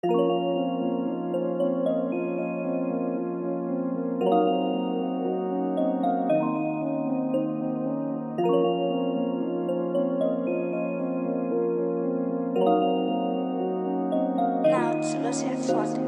Nauts você é foda.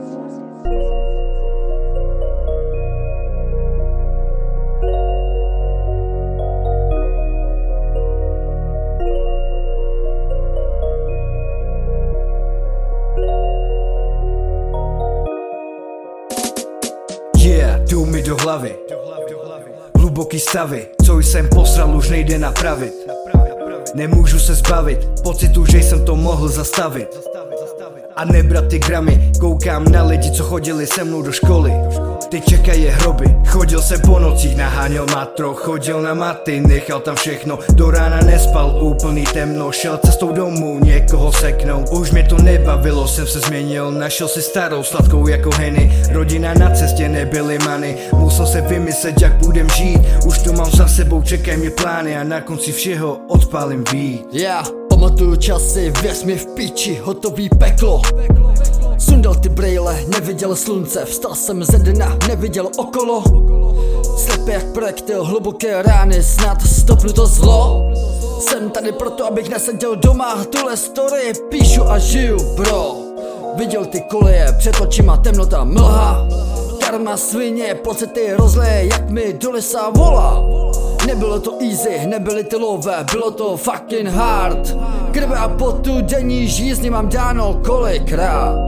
Jdou mi do hlavy hluboký stavy, co jsem posral, už nejde napravit. Nemůžu se zbavit pocitu, že jsem to mohl zastavit a nebrat ty gramy. Koukám na lidi, co chodili se mnou do školy. Ty čekají hroby. Chodil jsem po nocích, naháněl matro, chodil na maty, nechal tam všechno. Do rána nespal, úplný temno, šel cestou domů někoho seknout. Už mě to nebavilo, jsem se změnil, našel si starou sladkou jako Henny. Rodina na cestě, nebyly many, musel se vymyslet, jak budem žít. Už to mám za sebou, čekají mě plány a na konci všeho odpálím víc. Pamatuju časy, věř mi v píči, hotový peklo. Sundal ty brejle, neviděl slunce, vstal jsem ze dna, neviděl okolo. Slepý jak projektil, hluboké rány, snad stopnu to zlo. Jsem tady proto, abych neseděl doma, tuhle story píšu a žiju, bro. Viděl ty koleje, před očima temnota, mlha. Karma svině, pocity rozleje, jak mi do lesa volá. Nebylo to easy, nebyly ty lové, bylo to fucking hard. Krve a potu, denní žízni mám dáno kolikrát.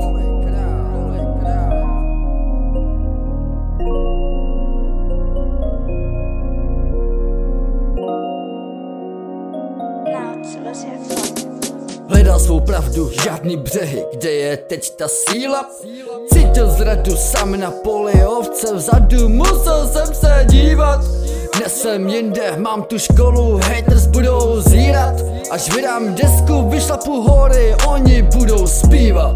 Nauts você é foda. Hledal svou pravdu, žádný břehy, kde je teď ta síla? Cítil zradu, sám na poli, ovce vzadu, musel jsem se dívat. Dnes jsem jinde, mám tu školu, haters budou zírat. Až vydám desku, vyšlapu hory, oni budou zpívat.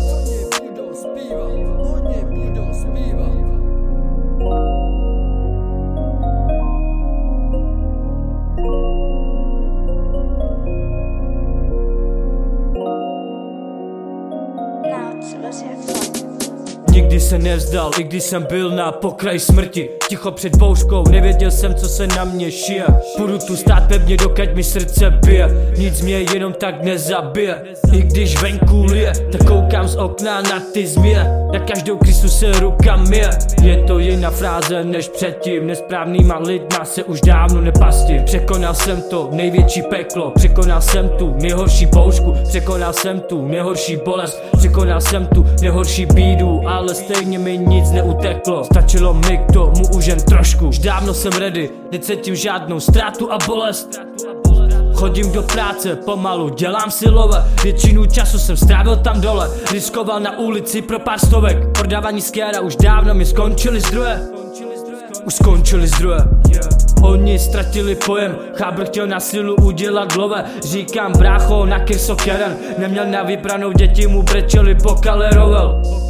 Nauts você é foda. Nikdy se nevzdal, i když jsem byl na pokraji smrti. Ticho před bouřkou, nevěděl jsem, co se na mě šije. Budu tu stát pevně, dokud mi srdce bije. Nic mě jenom tak nezabije. I když venku lije, tak koukám z okna na ty zmije. Na každou krysu se ruka myje. Je to jiná fráze než předtím. Nesprávnýma lidma se už dávno nepastím. Překonal jsem to největší peklo. Překonal jsem tu nejhorší bouřku. Překonal jsem tu nejhorší bolest. Překonal jsem tu nejhorší bídu. Ale stejně mi nic neuteklo. Stačilo mi k tomu už jen trošku. Už dávno jsem ready, necítím žádnou ztrátu a bolest. Chodím do práce pomalu, dělám si love. Většinu času jsem strávil tam dole. Riskoval na ulici pro pár stovek. Prodávání skéra, už dávno mi skončily zdroje. Už skončily zdroje. Oni ztratili pojem, chábr chtěl na sílu udělat love. Říkám brácho, na kirso keren. Neměl na vybranou, děti mu brečeli, pokale rovel.